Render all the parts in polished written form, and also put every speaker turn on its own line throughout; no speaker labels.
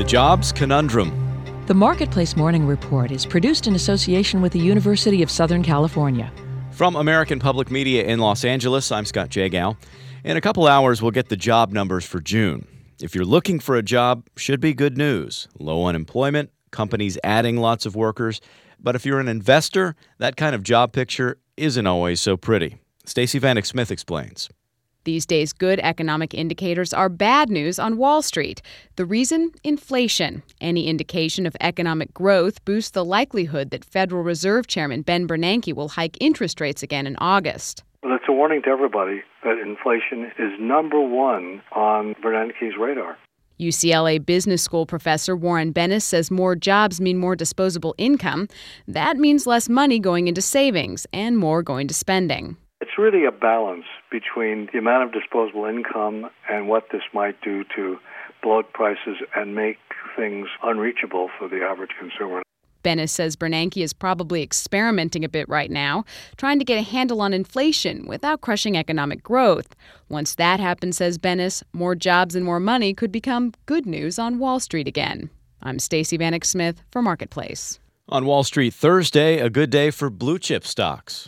The Jobs Conundrum.
The Marketplace Morning Report is produced in association with the University of Southern California.
From American Public Media in Los Angeles, I'm Scott Jagow. In a couple hours, we'll get the job numbers for June. If you're looking for a job, should be good news. Low unemployment, companies adding lots of workers. But if you're an investor, that kind of job picture isn't always so pretty. Stacey Vanek Smith explains.
These days, good economic indicators are bad news on Wall Street. The reason? Inflation. Any indication of economic growth boosts the likelihood that Federal Reserve Chairman Ben Bernanke will hike interest rates again in August.
Well, it's a warning to everybody that inflation is number one on Bernanke's radar.
UCLA Business School professor Warren Bennis says more jobs mean more disposable income. That means less money going into savings and more going to spending.
It's really a balance between the amount of disposable income and what this might do to bloat prices and make things unreachable for the average consumer.
Bennis says Bernanke is probably experimenting a bit right now, trying to get a handle on inflation without crushing economic growth. Once that happens, says Bennis, more jobs and more money could become good news on Wall Street again. I'm Stacey Vanek Smith for Marketplace.
On Wall Street Thursday, a good day for blue chip stocks.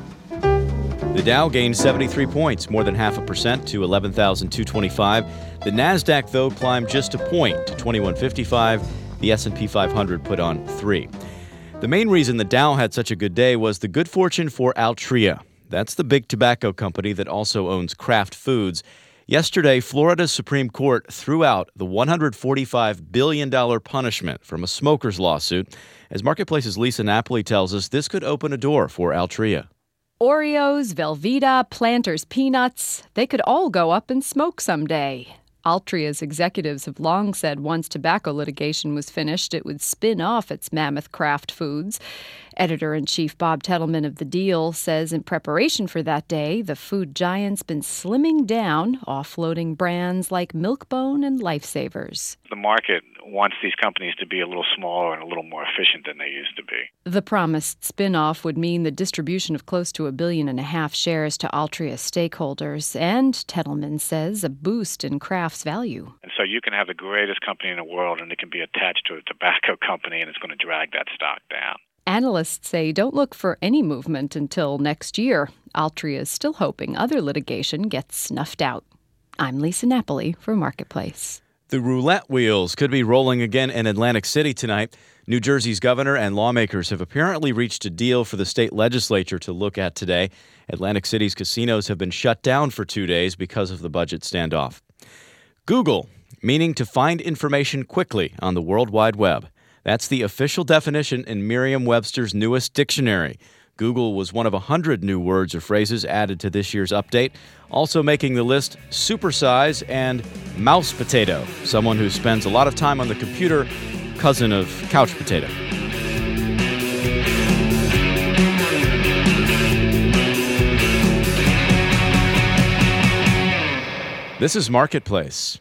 The Dow gained 73 points, more than 0.5% to 11,225. The Nasdaq, though, climbed just a point to 2155. The S&P 500 put on 3. The main reason the Dow had such a good day was the good fortune for Altria. That's the big tobacco company that also owns Kraft Foods. Yesterday, Florida's Supreme Court threw out the $145 billion punishment from a smoker's lawsuit. As Marketplace's Lisa Napoli tells us, this could open a door for Altria.
Oreos, Velveeta, Planters peanuts, they could all go up in smoke someday. Altria's executives have long said once tobacco litigation was finished, it would spin off its mammoth Kraft Foods. Editor-in-chief Bob Tettleman of The Deal says in preparation for that day, the food giant's been slimming down, offloading brands like Milk-Bone and Lifesavers.
The market wants these companies to be a little smaller and a little more efficient than they used to be.
The promised spin-off would mean the distribution of close to 1.5 billion shares to Altria stakeholders, and Tettleman says a boost in Kraft's value.
And so you can have the greatest company in the world, and it can be attached to a tobacco company, and it's going to drag that stock down.
Analysts say don't look for any movement until next year. Altria is still hoping other litigation gets snuffed out. I'm Lisa Napoli for Marketplace.
The roulette wheels could be rolling again in Atlantic City tonight. New Jersey's governor and lawmakers have apparently reached a deal for the state legislature to look at today. Atlantic City's casinos have been shut down for 2 days because of the budget standoff. Google, meaning to find information quickly on the World Wide Web. That's the official definition in Merriam-Webster's newest dictionary. Google was one of 100 new words or phrases added to this year's update. Also making the list, supersize and mouse potato, someone who spends a lot of time on the computer, cousin of couch potato. This is Marketplace.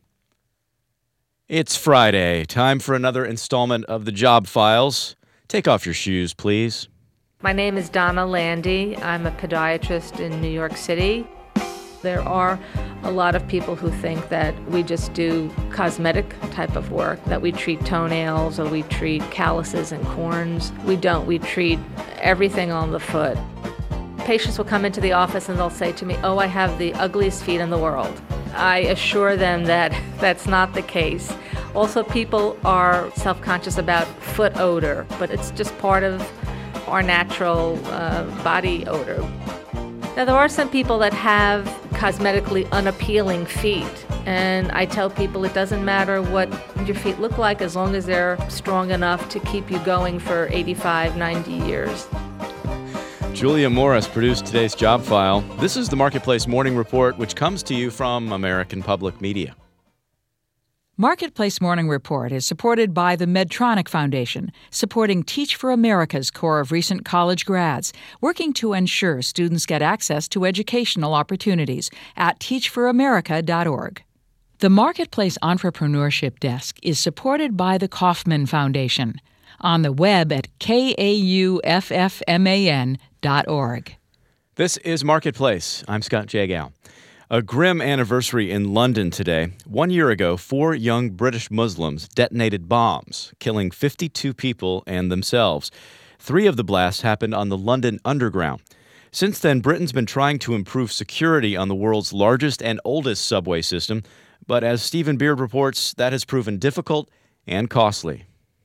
It's Friday. Time for another installment of the Job Files. Take off your shoes, please.
My name is Donna Landy. I'm a podiatrist in New York City. There are a lot of people who think that we just do cosmetic type of work, that we treat toenails or we treat calluses and corns. We don't. We treat everything on the foot. Patients will come into the office and they'll say to me, "Oh, I have the ugliest feet in the world." I assure them that that's not the case. Also, people are self-conscious about foot odor, but it's just part of our natural body odor. Now, there are some people that have cosmetically unappealing feet, and I tell people it doesn't matter what your feet look like as long as they're strong enough to keep you going for 85, 90 years.
Julia Morris produced today's Job File. This is the Marketplace Morning Report, which comes to you from American Public Media.
Marketplace Morning Report is supported by the Medtronic Foundation, supporting Teach for America's core of recent college grads, working to ensure students get access to educational opportunities at teachforamerica.org. The Marketplace Entrepreneurship Desk is supported by the Kauffman Foundation, on the web at kauffman.org.
This is Marketplace. I'm Scott Jagow. A grim anniversary in London today. 1 year ago, 4 young British Muslims detonated bombs, killing 52 people and themselves. 3 of the blasts happened on the London Underground. Since then, Britain's been trying to improve security on the world's largest and oldest subway system. But as Stephen Beard reports, that has proven difficult and costly.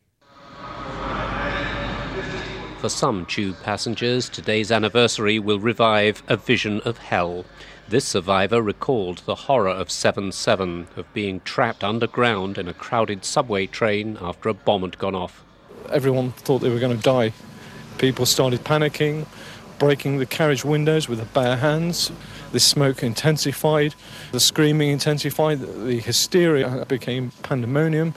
For some tube passengers, today's anniversary will revive a vision of hell. This survivor recalled the horror of 7/7, of being trapped underground in a crowded subway train after a bomb had gone off.
Everyone thought they were going to die. People started panicking, breaking the carriage windows with their bare hands. The smoke intensified, the screaming intensified, the hysteria became pandemonium.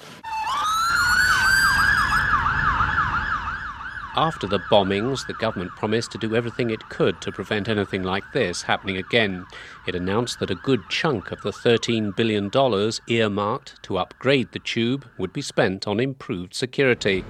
After the bombings, the government promised to do everything it could to prevent anything like this happening again. It announced that a good chunk of the $13 billion earmarked to upgrade the tube would be spent on improved security.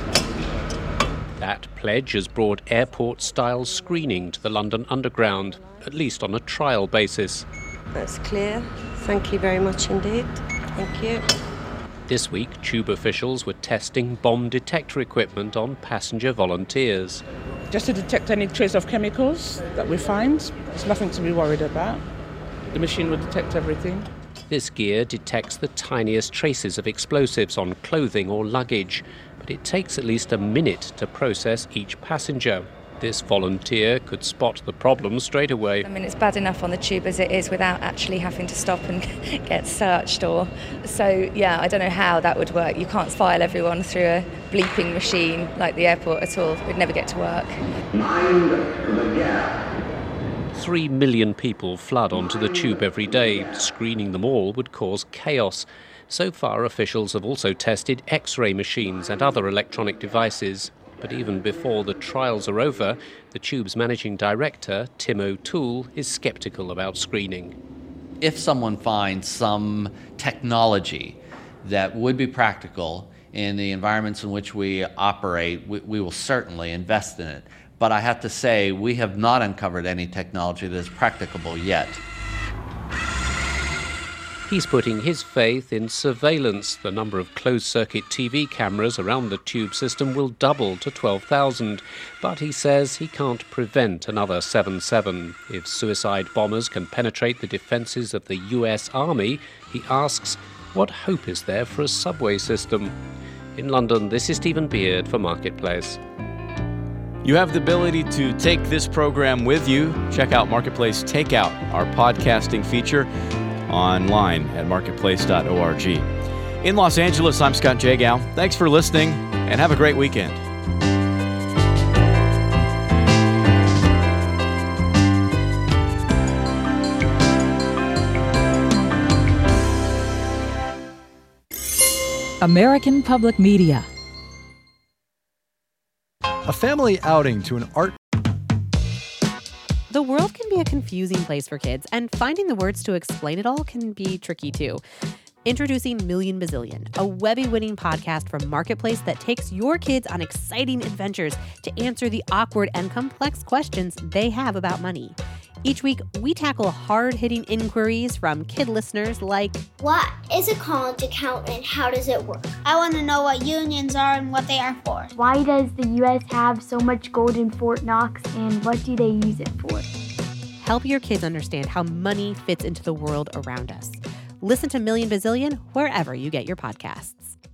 That pledge has brought airport-style screening to the London Underground, at least on a trial basis.
That's clear. Thank you very much indeed. Thank you.
This week, tube officials were testing bomb detector equipment on passenger volunteers.
Just to detect any trace of chemicals that we find. There's nothing to be worried about. The machine will detect everything.
This gear detects the tiniest traces of explosives on clothing or luggage, but it takes at least a minute to process each passenger. This volunteer could spot the problem straight away.
I mean, it's bad enough on the tube as it is without actually having to stop and get searched. I don't know how that would work. You can't file everyone through a bleeping machine like the airport at all. We'd never get to work.
3 million people flood onto the tube every day. Screening them all would cause chaos. So far, officials have also tested X-ray machines and other electronic devices. But even before the trials are over, the tube's managing director, Tim O'Toole, is sceptical about screening.
If someone finds some technology that would be practical in the environments in which we operate, we will certainly invest in it. But I have to say, we have not uncovered any technology that is practicable yet.
He's putting his faith in surveillance. The number of closed-circuit TV cameras around the tube system will double to 12,000. But he says he can't prevent another 7/7. If suicide bombers can penetrate the defences of the US Army, he asks, what hope is there for a subway system? In London, this is Stephen Beard for Marketplace.
You have the ability to take this program with you. Check out Marketplace Takeout, our podcasting feature, online at marketplace.org. In Los Angeles, I'm Scott Jagow. Thanks for listening, and have a great weekend.
American Public Media.
A family outing to an art.
The world can be a confusing place for kids, and finding the words to explain it all can be tricky too. Introducing Million Bazillion, a Webby-winning podcast from Marketplace that takes your kids on exciting adventures to answer the awkward and complex questions they have about money. Each week, we tackle hard-hitting inquiries from kid listeners like,
what is a college account and how does it work? I want to know what unions are and what they are for.
Why does the U.S. have so much gold in Fort Knox and what do they use it for?
Help your kids understand how money fits into the world around us. Listen to Million Bazillion wherever you get your podcasts.